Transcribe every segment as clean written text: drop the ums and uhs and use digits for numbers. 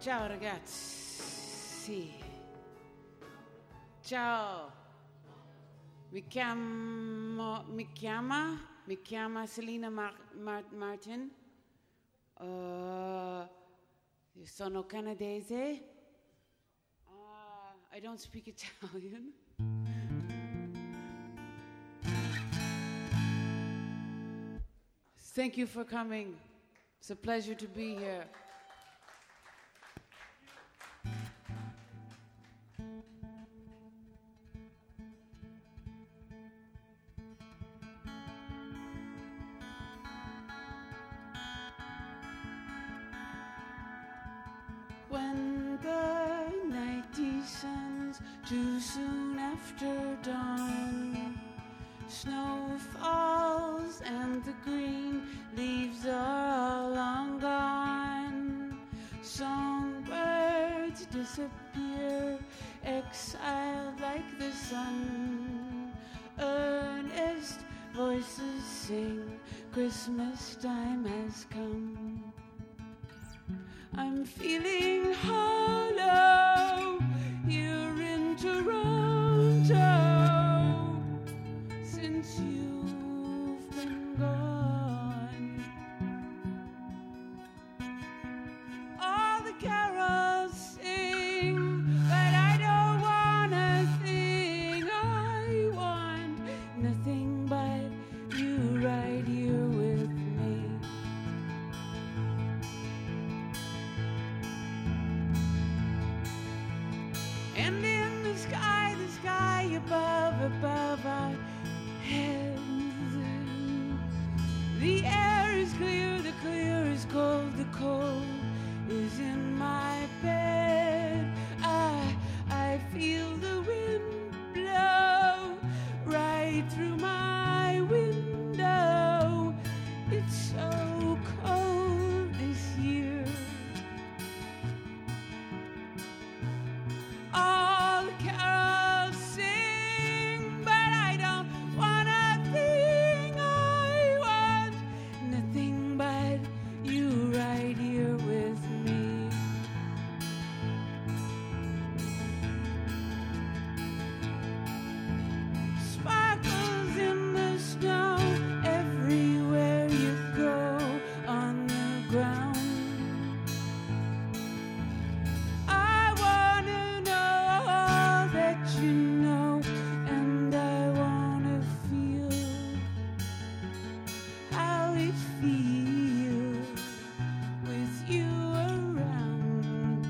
Ciao ragazzi. Ciao. Mi chiama Selina Martin. Sono canadese. I don't speak Italian. Thank you for coming. It's a pleasure to be here. When the night descends too soon after dawn, snow falls and the green leaves are all long gone. Songbirds disappear, exiled like the sun. Earnest voices sing, Christmas time has come. I'm feeling hollow here in Toronto since you've been gone. All the carols sing, but I don't want a thing. I want nothing but you right here with me. And in the sky above our heads, the air is clear, the clear is cold, the cold is in my bed. I feel the wind blow right through my window. It's so cold this year. All the carols sing, but I don't want a thing. I want nothing but you right here with me. Sparkles in the snow everywhere you go on the ground. I wanna know all that you know, and I wanna feel how it feels with you around.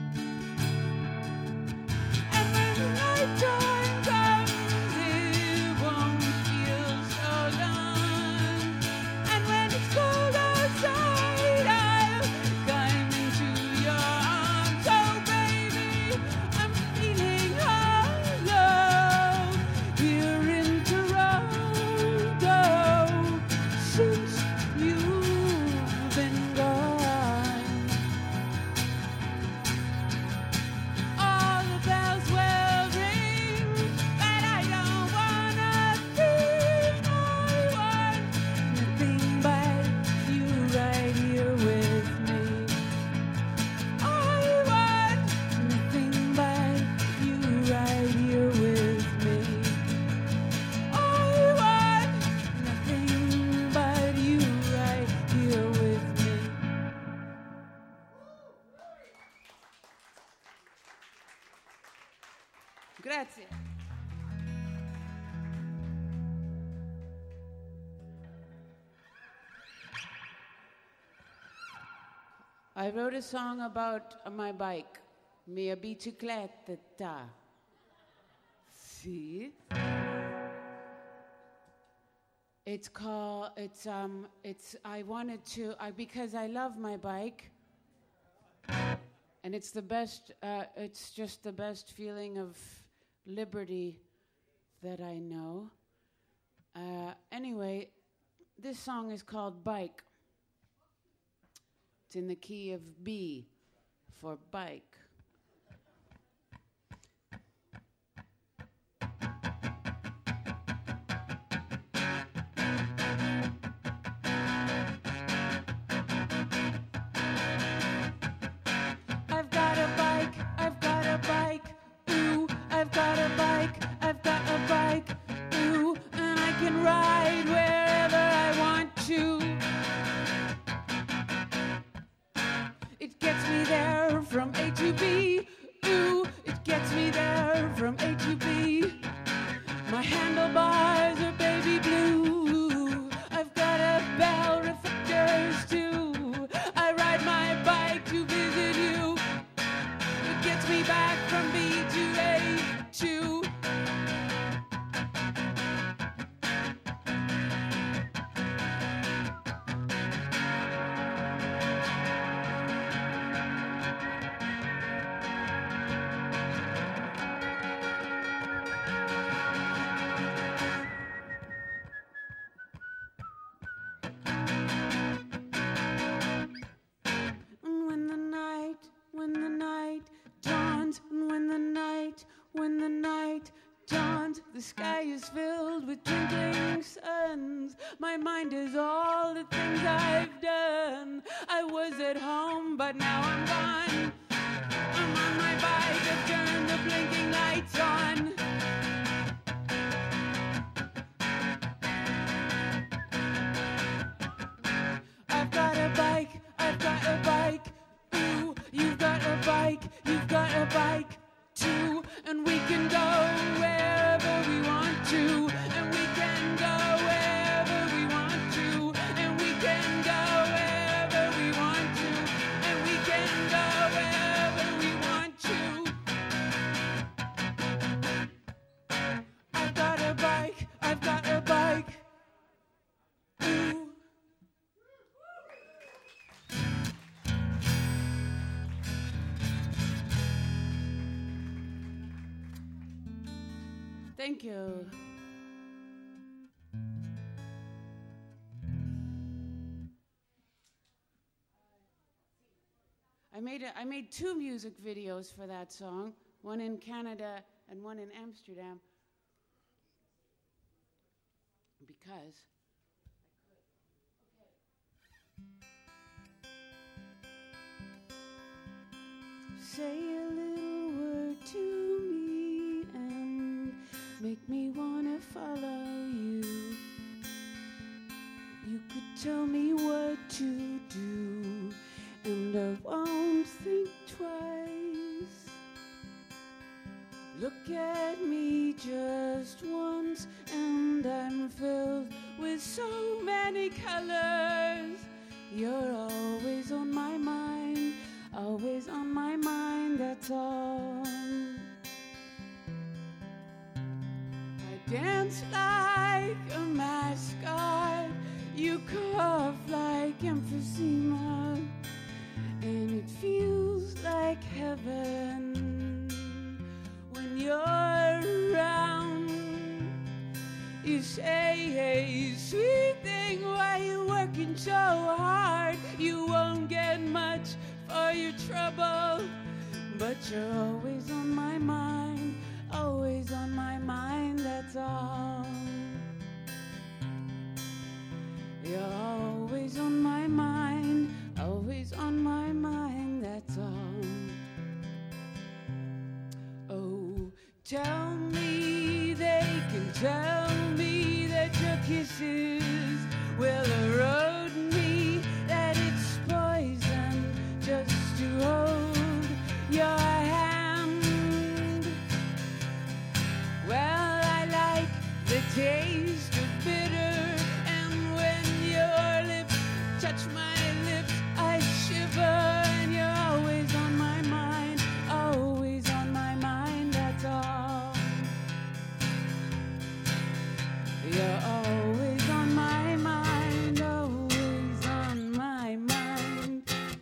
And when the night time comes, it won't feel so long. And when it's cold outside, I'll climb into your arms. Oh baby, I'm feeling hollow here in Toronto since you've been gone. All the bells will ring, but I don't want a thing. I want nothing but you right here with me. I want nothing but you right here with me. I want nothing but you right here with me. Grazie. I wrote a song about my bike, mia bicicletta. See? It's called, I wanted to, because I love my bike, and it's the best, it's just the best feeling of liberty that I know. Anyway, this song is called Bike. It's in the key of B for bike. I've got a to B. Ooh, it gets me there from A to B. My handlebars are baby blue. I've got a bell reflectors too. I ride my bike to visit you. It gets me back from B to A to. The sky is filled with twinkling suns. My mind is all the things I've done. I was at home, but now I'm gone. I'm on my bike, I've turned the blinking lights on. I've got a bike, I've got a bike. Ooh, you've got a bike, you've got a bike too. And we can go wherever we want to. And we can go wherever we want to. And we can go wherever we want to. And we can go wherever we want to. I've got a bike, I've got a bike. Ooh. Thank you. I made 2 music videos for that song, one in Canada and one in Amsterdam, because say a little word to me and make me wanna follow you. You could tell me what to do, and I won't think twice. Look at me just once, and I'm filled with so many colors. You're always on my mind, always on my mind, that's all. I dance like a mascot, you cough like emphysema, and it feels like heaven when you're around. You say, hey, sweet thing, why you working so hard? You won't get much for your trouble, but you're always on my mind, always on my mind, that's all. You're always on my mind, always on my mind, that's all. Oh, tell me, they can tell me that your kisses will erode me, that it's poison just to hold your hand. Well, I like the taste of bitter, and when your lips touch my lips, I shiver, and you're always on my mind, always on my mind, that's all. You're always on my mind, always on my mind.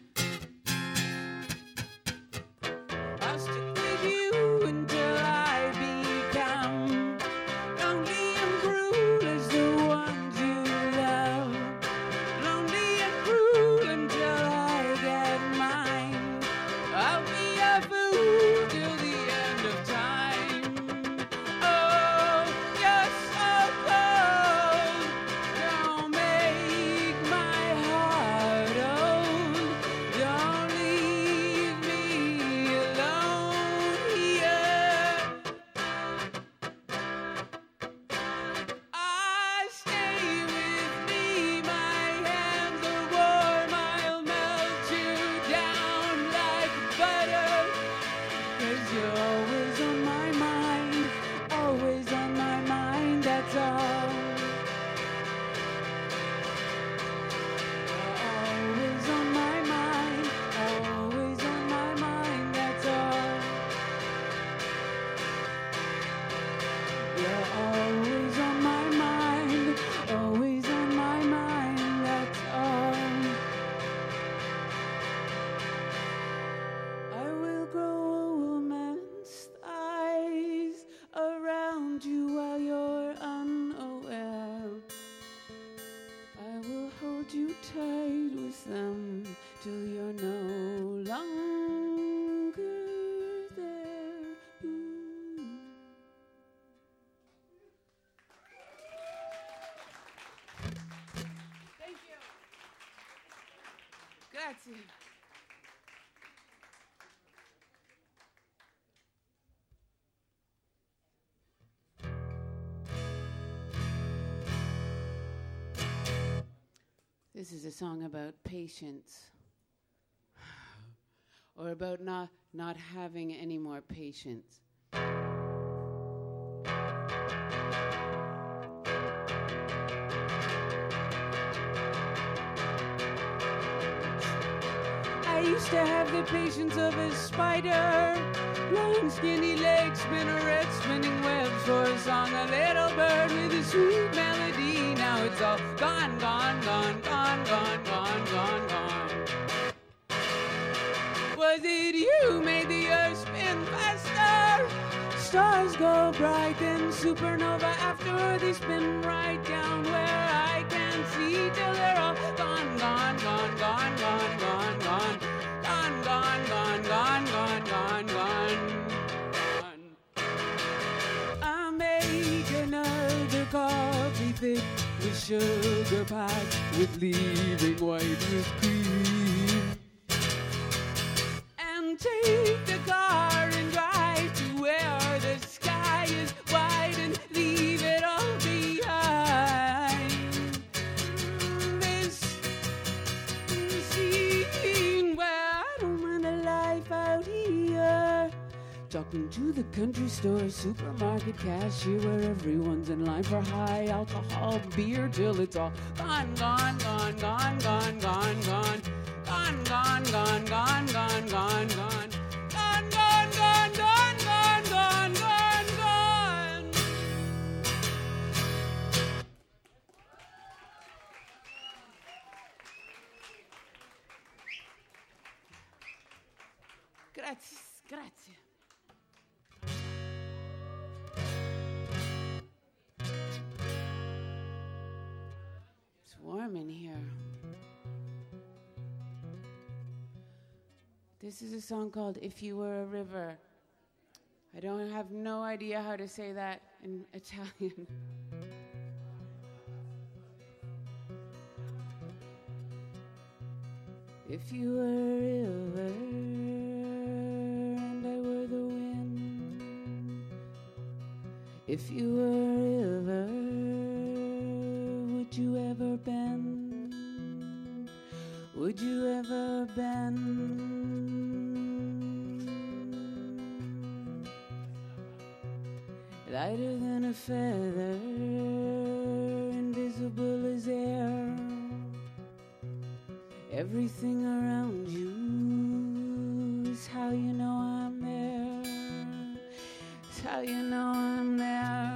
I'll stick with you until I become lonely and cruel as the ones you love. Lonely and cruel until I get mine. I'll be a fool till the end of time. Oh, you're so cold. Don't make my heart old. Don't leave me alone here. Stay with me, my hands are warm, I'll melt you down like butter. you're always on my mind, always on my mind, that's all. You're always on my mind, always on my mind, that's all. You're always on my mind, always on my mind, that's all. I will grow a woman's thighs around you while you're unaware. I will hold you tight with them till you're no longer there. Ooh. Thank you. Grazie. This is a song about patience, or about not having any more patience. I used to have the patience of a spider, long skinny legs, spin a red spinning webs for a song, a little bird with a sweet melody. Now it's all gone, gone, gone, gone, gone, gone, gone, gone. Was it you made the earth spin faster? Stars go bright and supernova after they spin right down where I can't see till they're all gone, gone, gone, gone, gone, gone, gone, gone, gone, gone, gone, gone, gone, gone. I make another coffee thick with sugar packed with leaving white with cream, and take the car and drive to where the sky is white and leave it all behind. This scene where I don't mind a life out here, talking to the country store, supermarket cashier, where everyone's in line for high alcohol beer till it's all gone, gone, gone, gone, gone, gone, gone, gone, gone, gone, gone, gone, gone, gone. Gone, gone, gone, gone, gone, gone, gone, gone. Grazie, grazie. It's warm in here. This is a song called If You Were a River. I don't have no idea how to say that in Italian. If you were a river and I were the wind, if you were a river, would you ever bend? Would you ever bend? Lighter than a feather, invisible as air. Everything around you is how you know I'm there. It's how you know I'm there.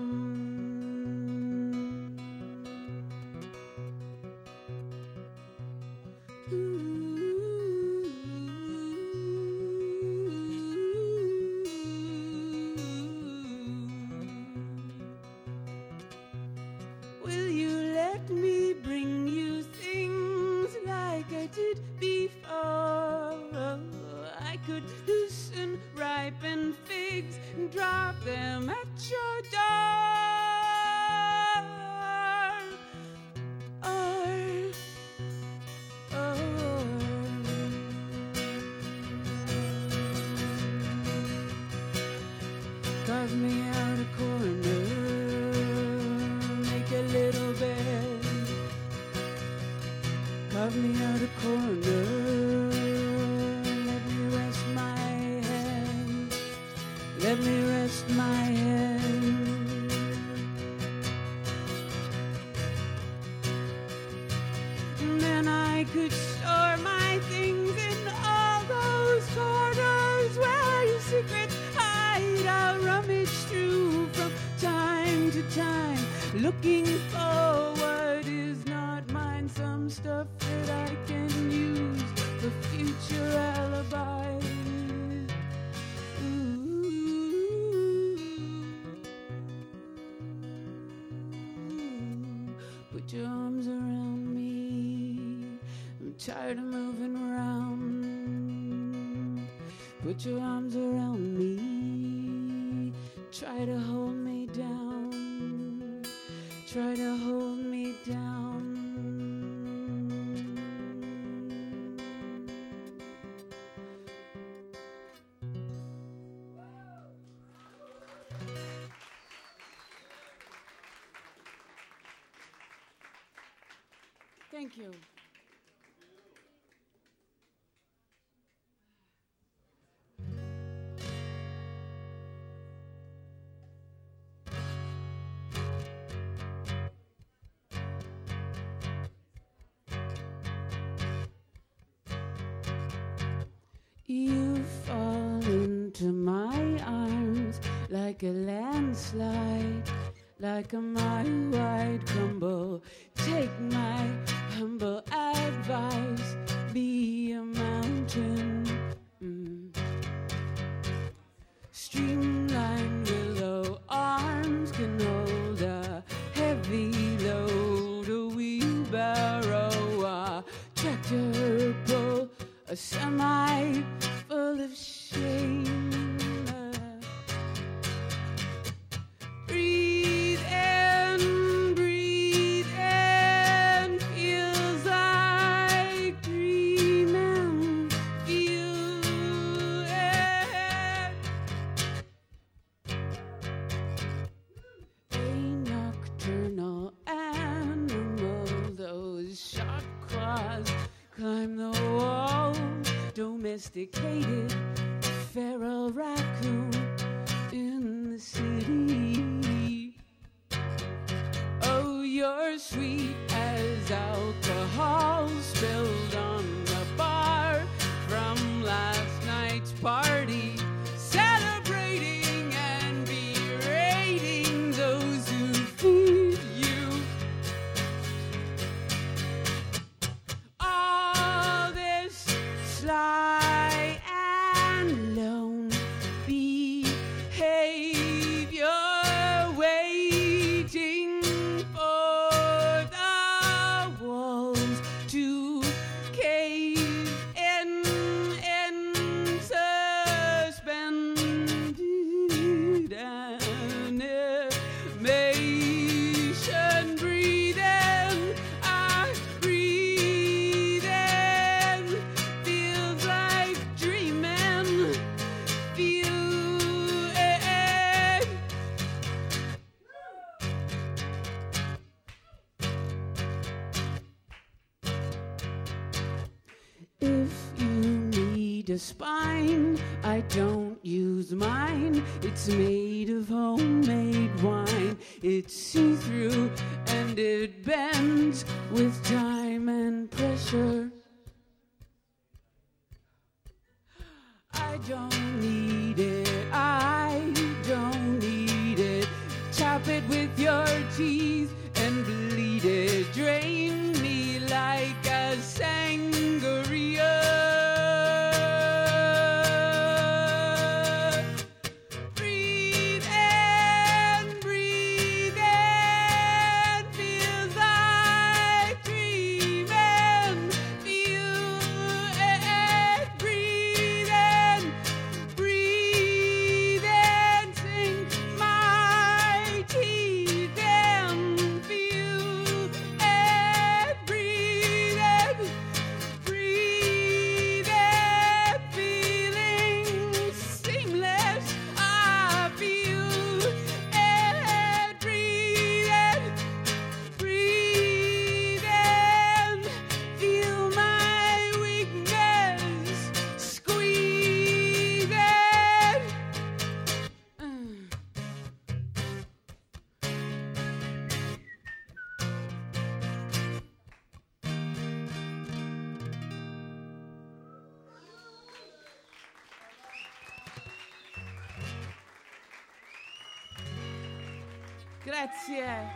Will you let me bring you things like I did before? I could loosen ripened figs and drop them at your door. Carve me out a corner, make a little bed. Carve me out a corner, let me rest my head. rest my head. And then I could store my things in all those corners where your secrets hide. I'll rummage through from time to time, looking for what is not mine. Some stuff that I can use for future alibis. Put your arms around me. I'm tired of moving around. Put your arms around me. Try to hold me down. Try to hold me down. Thank you. You fall into my arms like a landslide, like a mile-wide crumble. Take my humble advice, be a mountain. Streamlined willow arms can hold a heavy load, a wheelbarrow, a tractor pull, a semi full of shame. Breathe in, feels like dreaming. Feel it. A nocturnal animal, those sharp claws climb the wall. Domesticated feral raccoon in the city. Oh, you're sweet as alcohol spilled on the bar from last night's party. Celebrating and berating those who feed you. All this sly and lone behavior, waiting for the walls to cave in suspended animation. Breathe in, I breathe in. Feels like dreaming. Feel it. If you need a spine, I don't use mine. It's made of homemade wine. It's see-through and it bends with time and pressure. I don't need it, I don't need it. Chop it with your teeth and bleed it. Drain me like a sangria. Breathe in, feels like dreaming. Feel it, breathe in, sink my teeth in. Feel it. Grazie.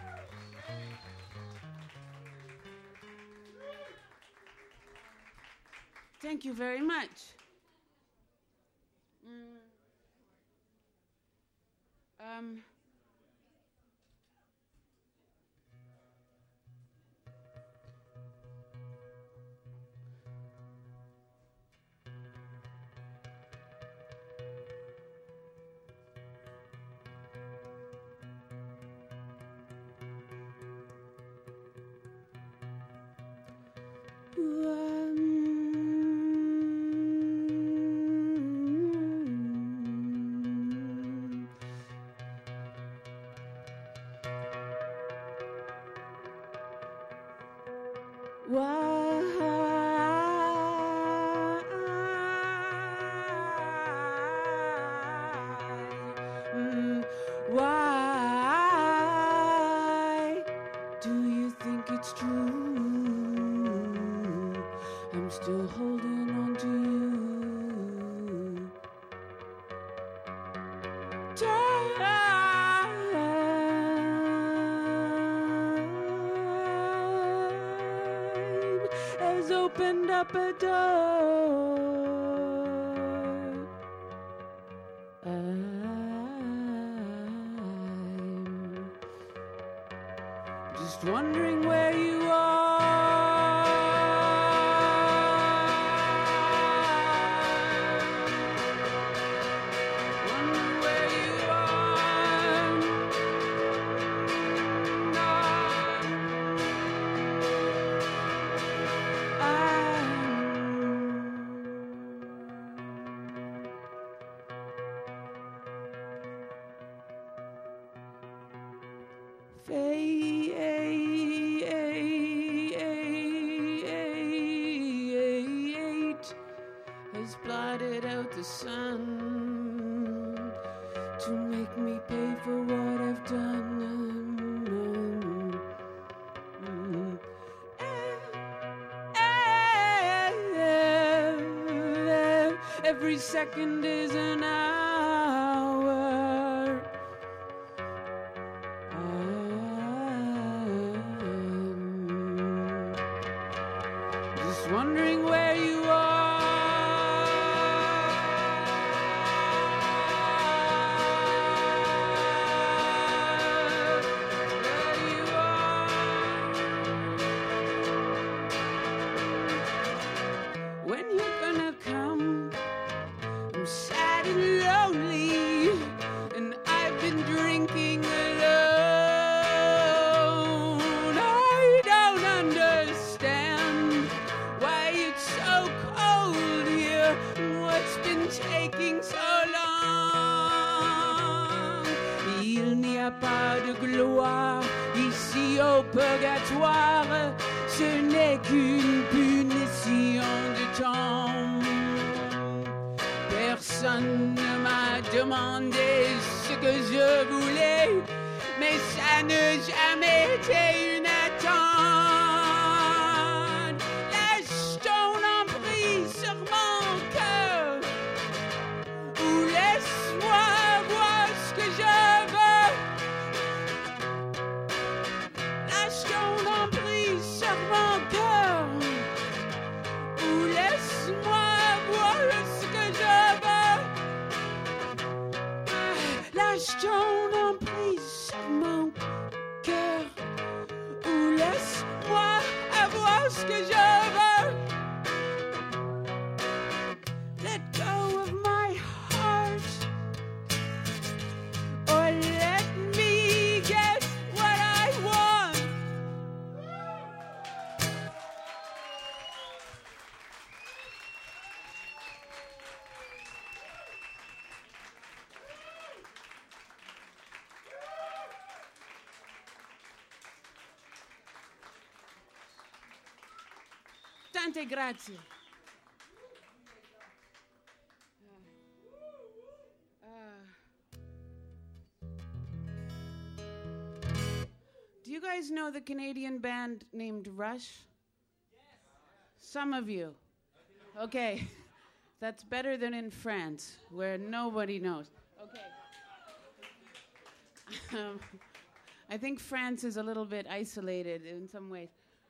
Thank you very much. Um, Why do you think it's true? I'm still holding on to you. Time has opened up a door. I'm just wondering where you are. Wondering where you are. Fate has blotted out the sun to make me pay for what I've done. Every second is an hour. I'm just wondering where you are. Where you are. When you're gonna come? I'm sad and lonely, and I've been drinking alone. I don't understand why it's so cold here. What's been taking so long? Il n'y a pas de gloire ici au purgatoire. Ce n'est qu'une punition de temps. Personne ne m'a demandé ce que je voulais, mais ça n'a jamais été une attente. Lâche ton emprise sur mon cœur, ou laisse-moi voir ce que je veux. Lâche ton emprise sur mon cœur, ou laisse-moi voir ce que je veux. Lâche ton emprise sur mon cœur, ou laisse-moi avoir ce que je veux. Let go of my heart, or let me get what I want. Tante grazie. Do you guys know the Canadian band named Rush? Yes. Some of you. Okay. That's better than in France, where nobody knows. Okay. I think France is a little bit isolated in some ways.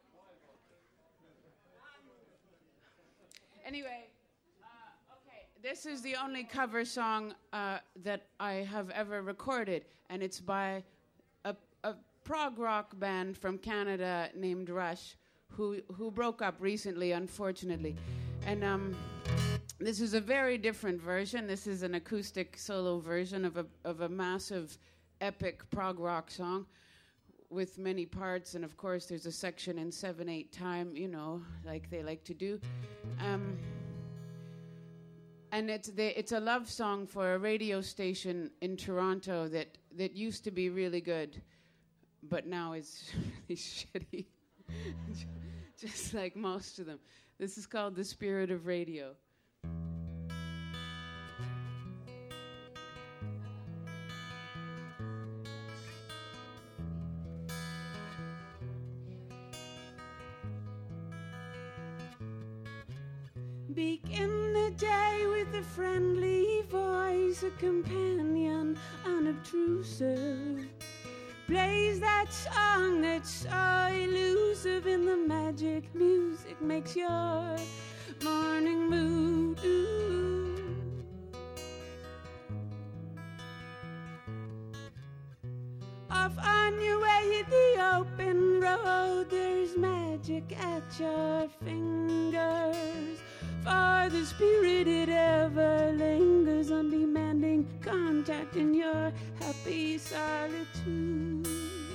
Anyway, okay, this is the only cover song that I have ever recorded, and it's by a prog rock band from Canada named Rush, who broke up recently, unfortunately. And this is a very different version. This is an acoustic solo version of a massive, epic prog rock song with many parts, and of course there's a section in 7/8 time, you know, like they like to do. And it's a love song for a radio station in Toronto that used to be really good, but now it's really shitty, just like most of them. This is called The Spirit of Radio. Begin the day with a friendly voice, a companion unobtrusive. Plays that song that's so elusive, and the magic music makes your morning mood. Off on your way hit the open road, there's magic at your fingers. For the spirit, it ever lingers, undemanding contact in your happy solitude.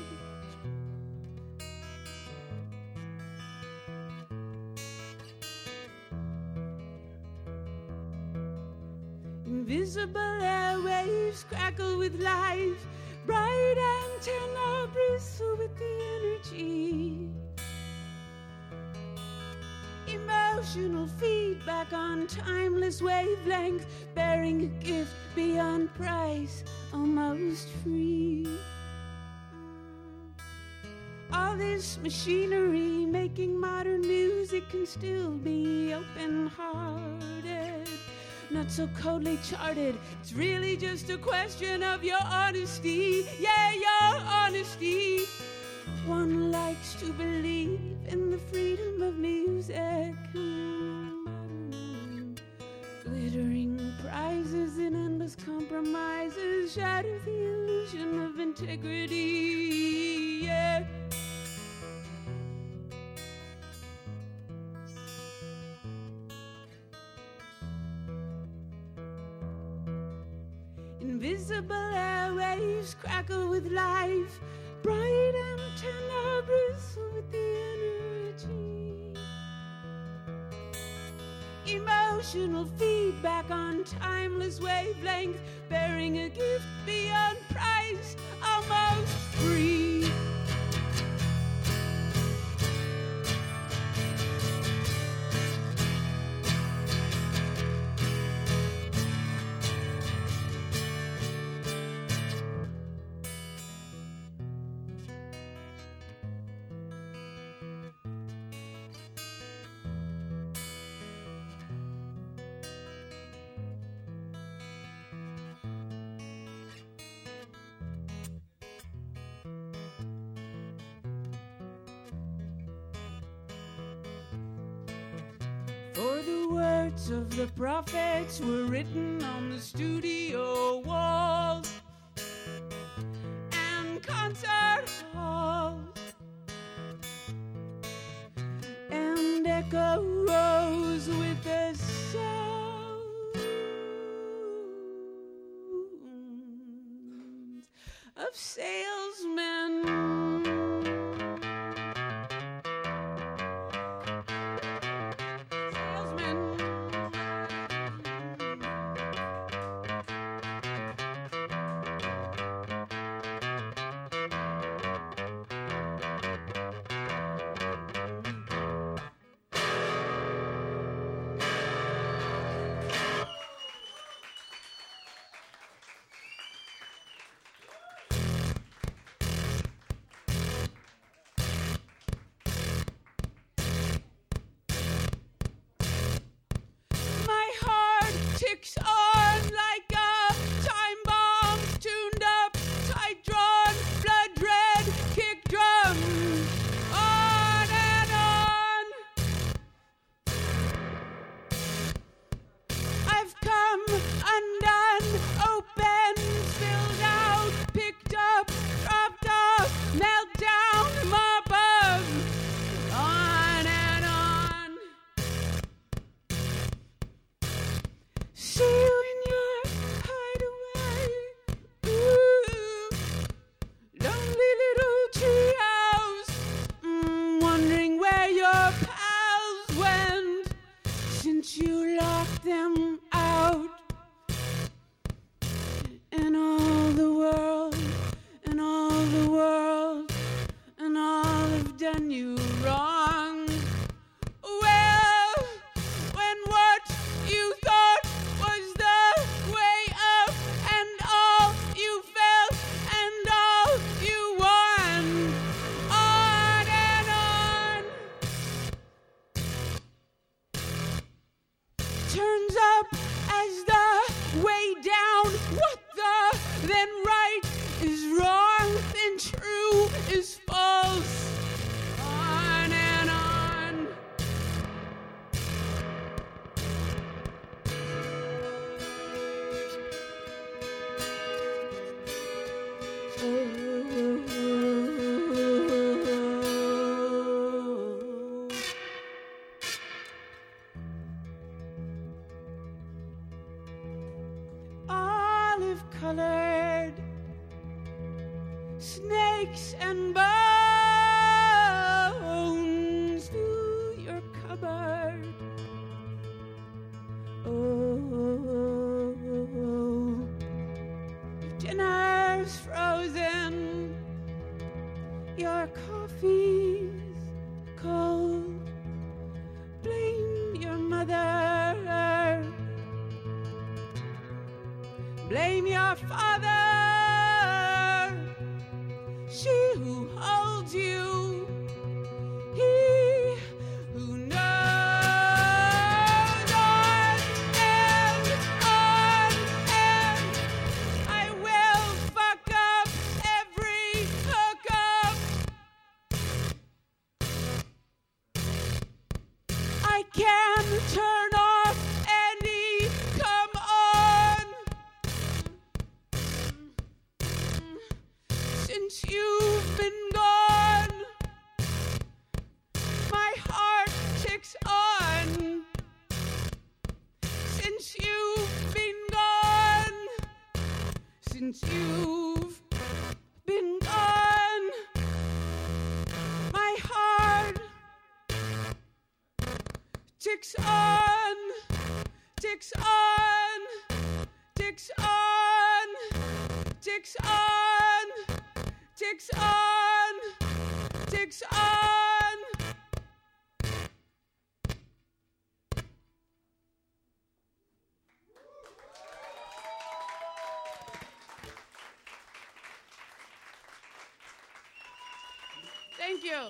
Invisible airwaves crackle with life, bright antenna bristle with the energy. Emotional feedback on timeless wavelength, bearing a gift beyond price, almost free. All this machinery making modern music can still be open-hearted, not so coldly charted. It's really just a question of your honesty. Yeah, your honesty. One likes to believe in the freedom of music. Glittering prizes and endless compromises shatter the illusion of integrity. Yeah. Invisible airwaves crackle with life, bright antenna bristle with the energy. Emotional feedback on timeless wavelength, bearing a gift beyond price, almost free. For the words of the prophets were written on the studio walls and concert halls, and echo rose with the sounds of salesmen. left them out. And all the world, and all the world, and all have done you wrong. Well, when what you thought was the way up, and all you felt, and all you won, on and on, turns up as the way down. What the? Then right is wrong, then true is false. On and on. Olive-colored snakes and bones to your cupboard. Oh, dinner's frozen, your coffee's cold. Blame your mother, blame your father. She who holds you, he who knows. On and I will fuck up every hookup. I can turn off any come on. Since you've been gone, my heart ticks on. Since you've been gone, since you've been gone, my heart ticks on, ticks on, ticks on, ticks on, ticks on, ticks on. Thank you.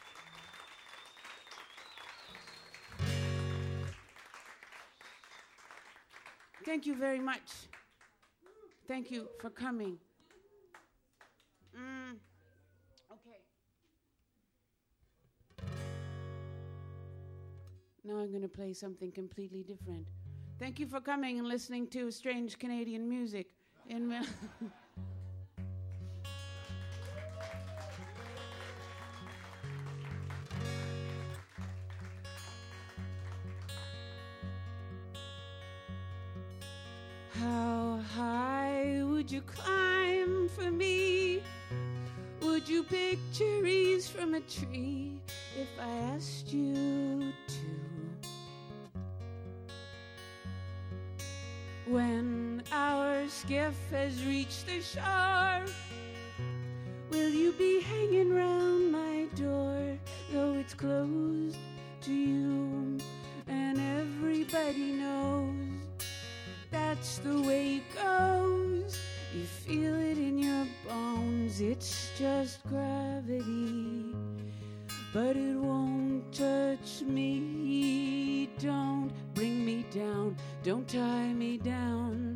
Thank you very much. Thank you for coming. Okay. Now I'm going to play something completely different. Thank you for coming and listening to strange Canadian music in How high would you climb for me? Would you pick cherries from a tree if I asked you to? When our skiff has reached the shore, will you be hanging round my door, though it's closed to you? And everybody knows that's the way it goes. You feel it in your bones. It's just gravity, but it won't touch me. Don't bring me down. Don't tie me down.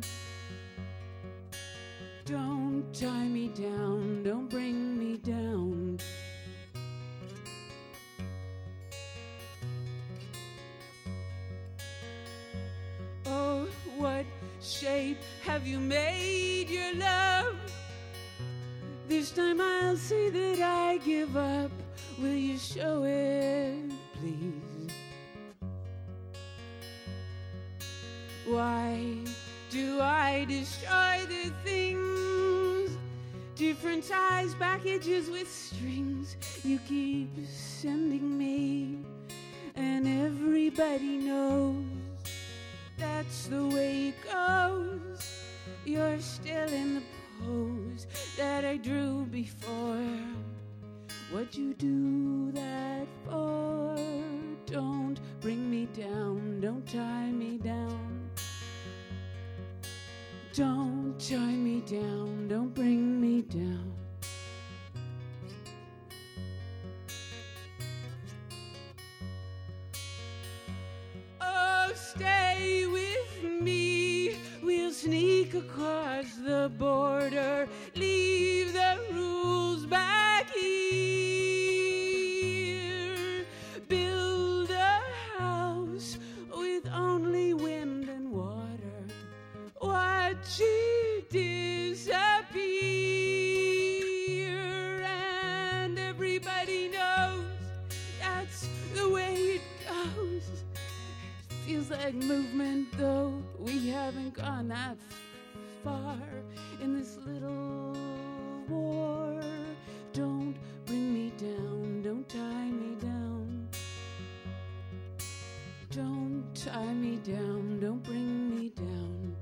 Don't tie me down. Don't bring me down. Oh, what shape have you made your love? This time I'll say that I give up. Will you show it, please? Why do I destroy the things? Different size packages with strings you keep sending me. And everybody knows that's the way it goes. You're still in the pose that I drew before. What'd you do that for? Don't bring me down, don't tie me down. Don't tie me down, don't bring me down. Oh, stay with me, we'll sneak across the border, leave the rules back here, build a house with only wind and water, watch it disappear, and everybody knows that's the way it goes. It feels like movement, though we haven't gone that far in this little war. Don't bring me down, don't tie me down. Don't tie me down, don't bring me down.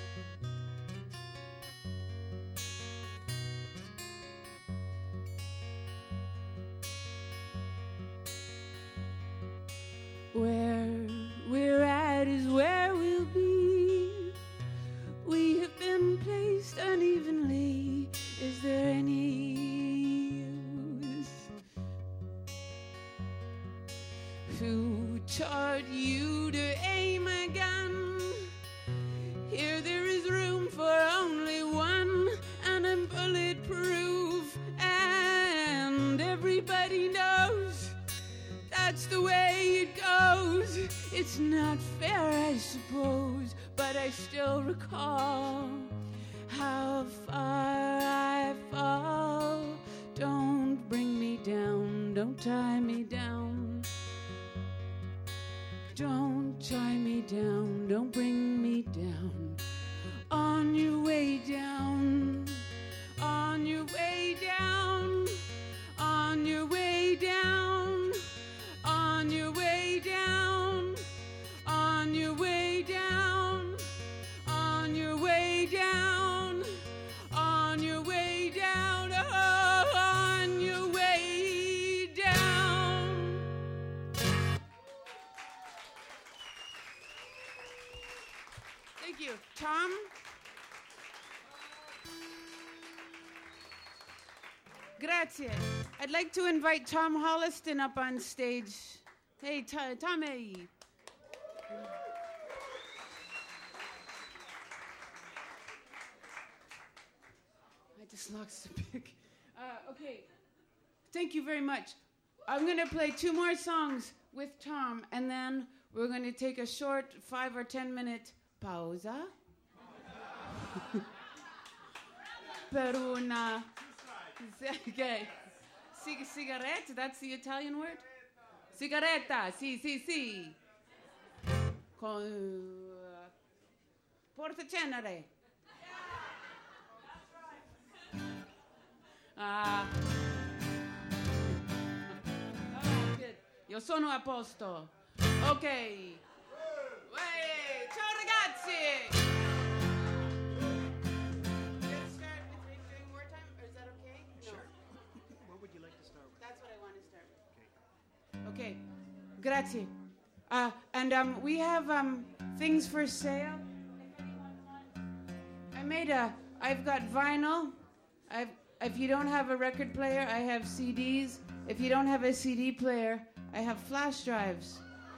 Where we're at is where we'll be. We have been placed unevenly. Is there any use? Who taught you to aim a gun? Here there is room for only one, and I'm bulletproof, and everybody knows that's the way it goes. It's not fair, I suppose, but I still recall how far I fall. Don't bring me down, don't tie me down. Don't tie me down, don't bring me down. On your way down, on your way down, on your way down, on your way down, on your way down, on your way down, on your way down, oh, on your way down. Thank you. Tom? Grazie. I'd like to invite Tom Holliston up on stage. Hey, Tommy. I just lost a pick. Okay. Thank you very much. I'm going to play 2 more songs with Tom, and then we're going to take a short 5 or 10 minute pausa. Per una... Okay. Cigarette, that's the Italian word? Sigaretta, sì. Con... portacenere. Good. Io sono a posto. Ok. Ciao ragazzi! Let's start with Rape During Wartime, or is that okay? Sure. What would you like to start with? That's what I want to start with. Okay. Grazie. And we have things for sale. I've got vinyl. If you don't have a record player, I have CDs. If you don't have a CD player, I have flash drives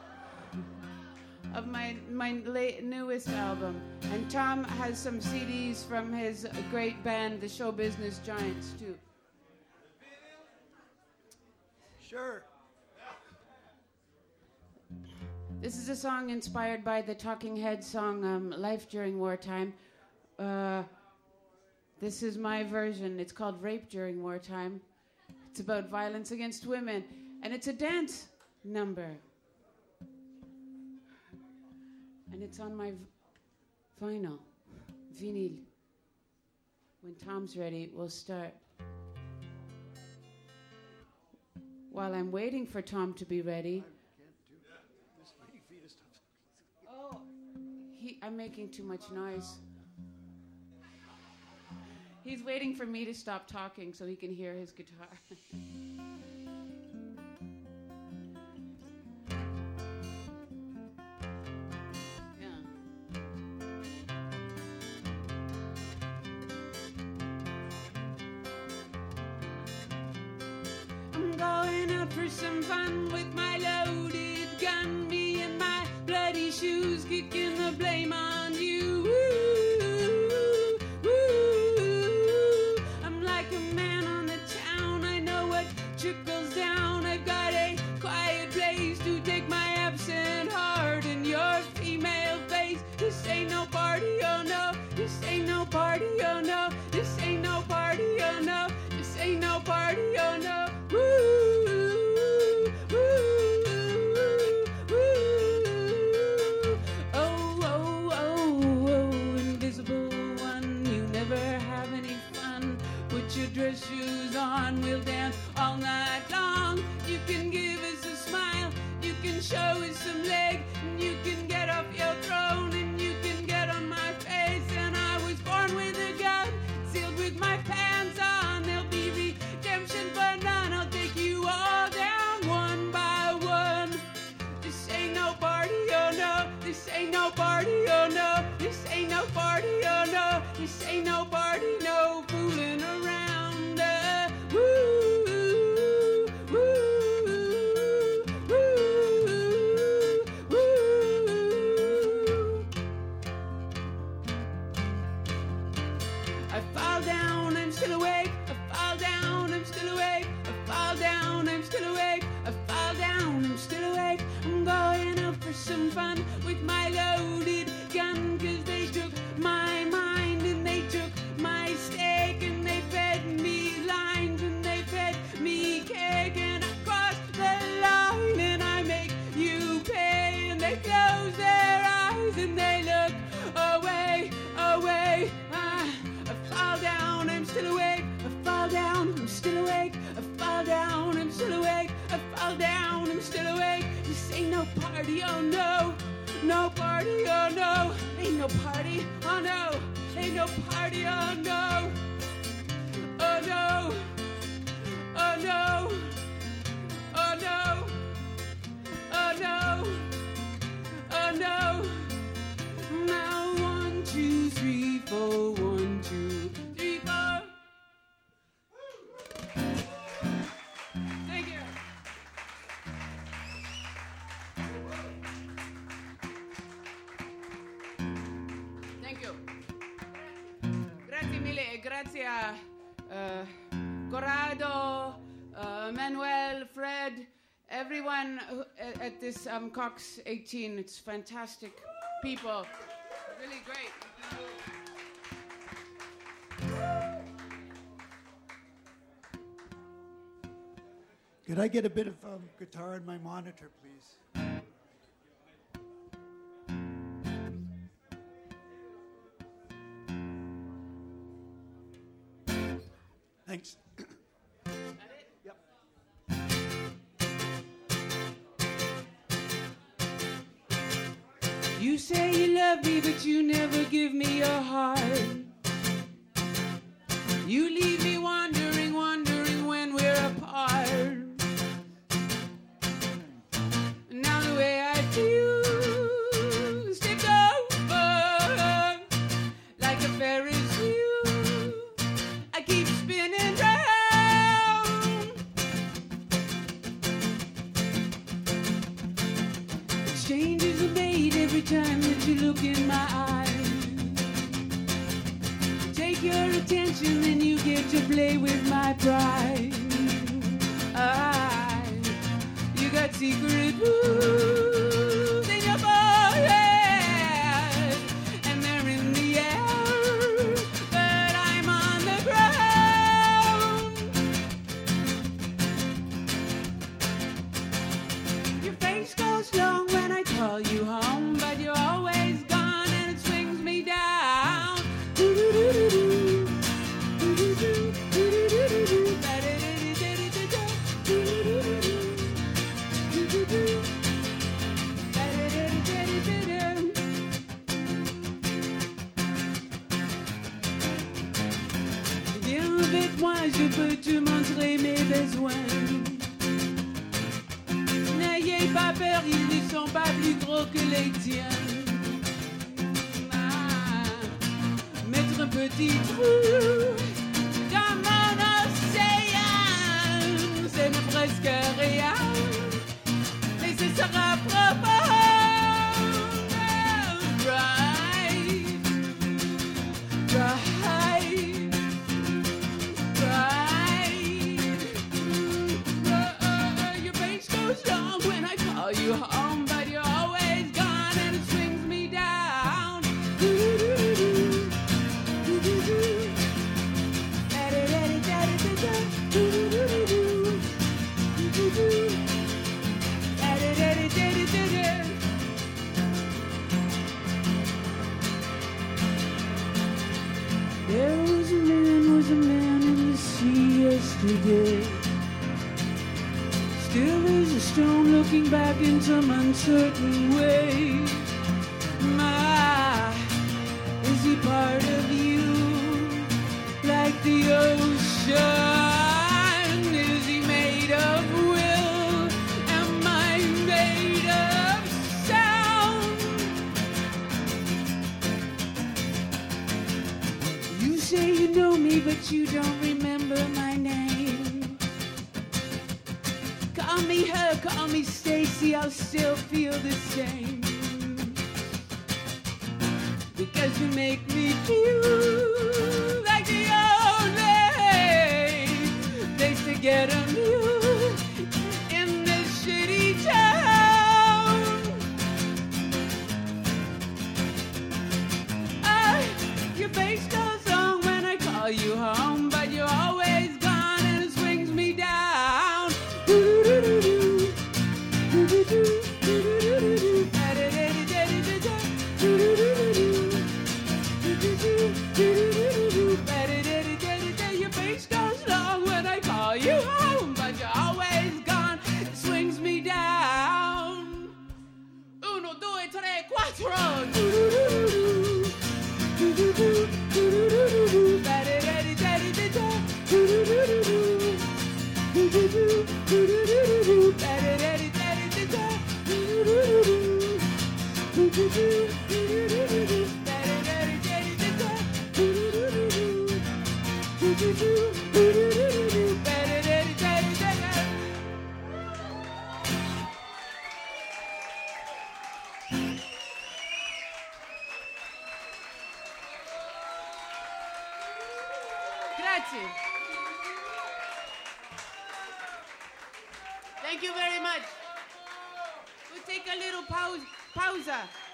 of my newest album. And Tom has some CDs from his great band, the Show Business Giants, too. Sure. This is a song inspired by the Talking Heads song, Life During Wartime. This is my version. It's called Rape During Wartime. It's about violence against women. And it's a dance number. And it's on my vinyl. When Tom's ready, we'll start. While I'm waiting for Tom to be ready... I'm making too much noise. He's waiting for me to stop talking so he can hear his guitar. Going out for some fun with my loaded gun, me and my bloody shoes, kicking the blame on you. Woo, woo. I'm like a man on the town, I know what trickles down. I've got a quiet place to take my absent heart and your female face. This ain't no party, oh no. This ain't no party, oh no. This ain't no party, oh no. This ain't no party, oh no. Woo, woo, woo. Oh, oh, oh, oh, invisible one, you never have any fun. Put your dress shoes on, we'll dance all night long. You can give us a smile, you can show us some leg, and you can get off your throne, and you can get on my face. And I was born with a gun, sealed with my pants on. There'll be redemption for none. I'll take you all down one by one. This ain't no party, oh no. This ain't no party, oh no. This ain't no party, oh no. This ain't no party, no fooling around. Woo, woo, woo, woo. I fall down, I'm still awake. I fall down, I'm still awake. I fall down, I'm still awake. I fall down, I'm still awake. I'm going out for some fun with my loaded gun, 'cause they took my mind and they took my steak, and they fed me lines and they fed me cake, and I crossed the line and I make you pay, and they close their eyes and they look away, away. I fall down, I'm still awake. I fall down, I'm still awake. I fall down, I'm still awake. I fall down, I'm still awake. This ain't no party, oh no. No party, oh no. Ain't no party, oh no. Ain't no party, oh no. Oh no. Oh no. Oh no. Oh no. Oh no. Now 1, 2, 3, 4. 1, 2, 3, 4. Thank you. Thank you. Grazie mille e grazie a Corrado, Manuel, Fred, everyone at this Cox 18. It's fantastic people. Really great. Could I get a bit of guitar in my monitor, please? Thanks. Yep. You say you love me, but you never give me your heart. You leave me wondering, wondering when we're apart. Now the way I feel is to go like a Ferris wheel. I keep spinning round. Changes are made every time that you look in my eyes. Take your attention and you get to play with my pride. You got secret moves in your forehead, and they're in the air, but I'm on the ground. Your face goes long when I call you home, but you're always gone and it swings me down. avec moi, je peux te montrer mes besoins. N'ayez pas peur, ils ne sont pas plus gros que les tiens. Mettre un petit trou dans mon océan, c'est presque rien, mais ce sera profond. Your face goes long when I call you home, but you're always gone and it swings me down. There was a man in the sea yesterday. Still is a stone looking back in some uncertain way. My, is he part of you? Like the ocean, is he made of will? Am I made of sound? You say you know me, but you don't remember my name. Call me her, call me Stacy, I'll still feel the same. Because you make me feel like the only place to get amused in this shitty town. Your face goes on when I call you home, but you're always gone and it swings me down. Your face goes long when I call you home, but you're always gone. It swings me down. 1, 2, 3, Grazie. Thank you very much. We'll take a little pausa.